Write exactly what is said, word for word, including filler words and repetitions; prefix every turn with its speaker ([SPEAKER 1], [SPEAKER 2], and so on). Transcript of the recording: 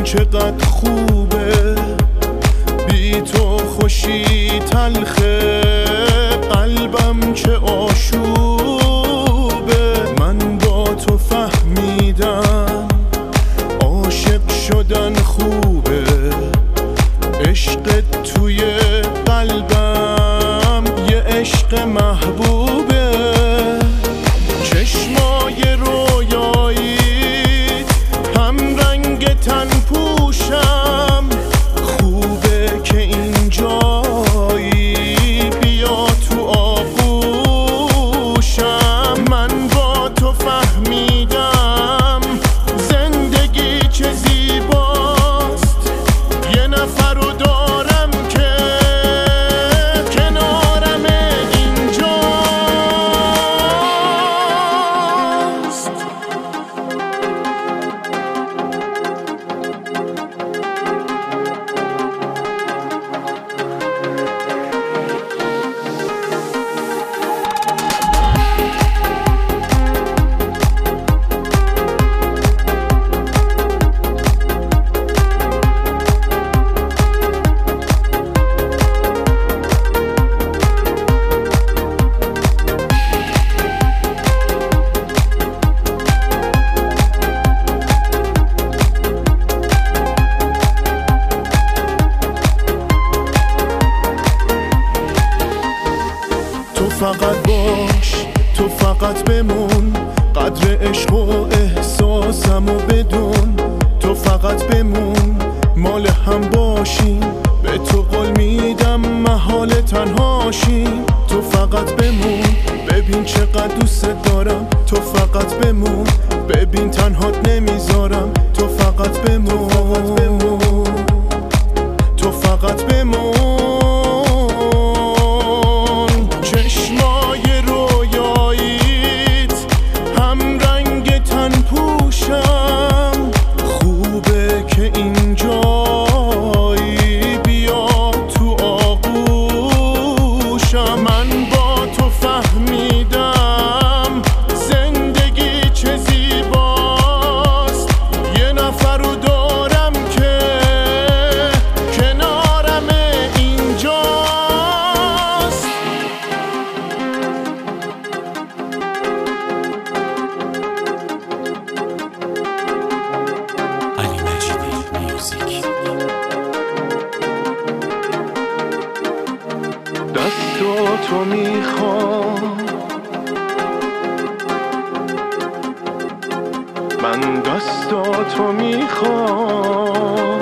[SPEAKER 1] چقدر خوبه، بی تو خوشی تلخه، قلبم چه آشوبه. من با تو فهمیدم عاشق شدن خوبه، عشق توی قلبم یه عشق محبوبه. چشمای رویاییت هم رنگ تن پوشم، خوبه که اینجایی، بیا تو آغوشم. من با تو فهمیدم زندگی چه زیباست، یه نفر رو دارم که کنارم اینجاست. تو فقط باش، تو فقط بمون، قدر عشق و احساسم و بدون. تو فقط بمون، مال هم باشیم، به تو قول میدم محال تنهاشیم. تو فقط بمون، ببین چقدر دوست دارم. تو فقط بمون، ببین تنهات نمیذارم. تو فقط بمون، تو فقط بمون. چشمای رویاییت هم رنگ تن پوشم، خوبه که اینجایی، بیا تو آغوشم. من با تو فهمیدم زندگی چه زیباست، یه نفر رو دارم که کنارم اینجاست.
[SPEAKER 2] علی مجیدی میوزیک.
[SPEAKER 1] دستاتو میخوام، من دستاتو میخوام.